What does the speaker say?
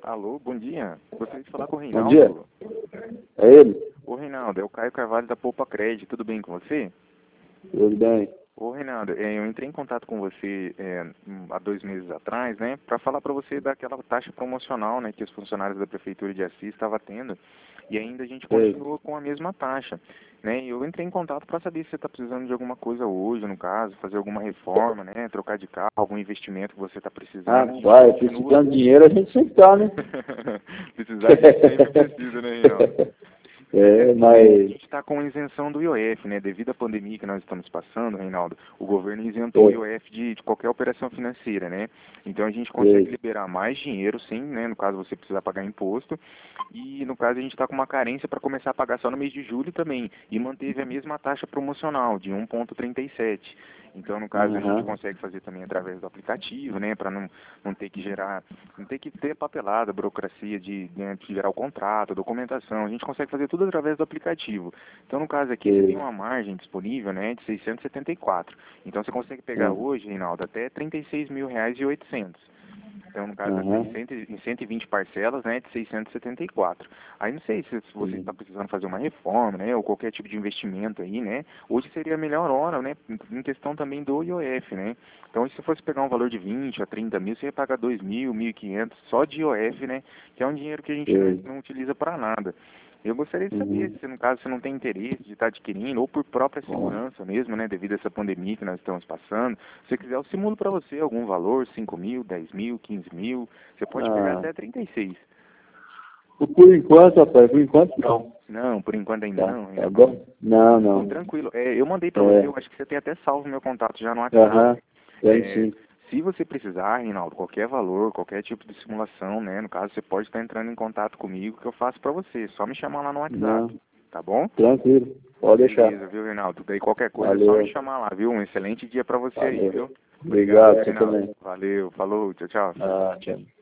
Alô, bom dia. Gostaria de falar com o Bom dia. Reinaldo. É ele? Ô, Reinaldo, é o Caio Carvalho da Poupa Crédito. Tudo bem com você? Tudo bem? Ô, Reinaldo, eu entrei em contato com você há 2 meses atrás, né, para falar para você daquela taxa promocional, né, que os funcionários da Prefeitura de Assis estavam tendo, e ainda a gente Sei. continua com a mesma taxa, né, e eu entrei em contato para saber se você está precisando de alguma coisa hoje, no caso, fazer alguma reforma, né, trocar de carro, algum investimento que você está precisando. A gente Rapaz, continua... precisando de dinheiro a gente sempre tá, né? Precisar, a gente sempre precisa, né, Reinaldo? É, A mas... gente está com isenção do IOF, né? Devido à pandemia que nós estamos passando, Reinaldo, o governo isentou o É, IOF de qualquer operação financeira, né? Então a gente consegue sei. liberar mais dinheiro, sim, né? No caso você precisar pagar imposto. E no caso a gente está com uma carência para começar a pagar só no mês de julho também. E manteve a mesma taxa promocional de 1,37. Então, no caso, a gente Aham. consegue fazer também através do aplicativo, né? Para não ter que gerar, não ter que ter papelada, burocracia de gerar o contrato, documentação. A gente consegue fazer tudo através do aplicativo. Então, no caso aqui, você tem Sei. uma margem disponível, né, de 674. Então, você consegue pegar Aham. hoje, Reinaldo, até R$ 36.800. Então, no caso, Aham. em 120 parcelas, né, de 674. Aí, não sei se você está Sim. precisando fazer uma reforma, né, ou qualquer tipo de investimento aí, né, hoje seria a melhor hora, né, em questão também do IOF, né. Então, se você pegar um valor de 20 a 30 mil, você ia pagar 2.000, 1.500 só de IOF, né, que é um dinheiro que a gente Sei. não utiliza para nada. Eu gostaria de saber Uhum. se, no caso, você não tem interesse de estar adquirindo, ou por própria Bom. segurança mesmo, né, devido a essa pandemia que nós estamos passando. Se você quiser, eu simulo para você algum valor, 5 mil, 10 mil, 15 mil. Você pode pegar Ah, até 36. por enquanto, rapaz, por enquanto não. Não, por enquanto ainda Tá, não, tá Reinaldo. bom? Não, Não, não. tranquilo. Eu mandei para você, É, eu acho que você tem até salvo meu contato já no WhatsApp. aham, tem É, sim. se você precisar, Reinaldo, qualquer valor, qualquer tipo de simulação, né, no caso, você pode estar entrando em contato comigo que eu faço para você. Só me chamar lá no WhatsApp, Não, tá bom? tranquilo. Pode deixar. Beleza, viu, Reinaldo? Daí qualquer coisa é só me Valeu, chamar lá, viu? Um excelente dia pra você aí, valeu. viu? Obrigado, Obrigado, viu, você Reinaldo? também. Valeu, falou, tchau, tchau. Ah, tchau.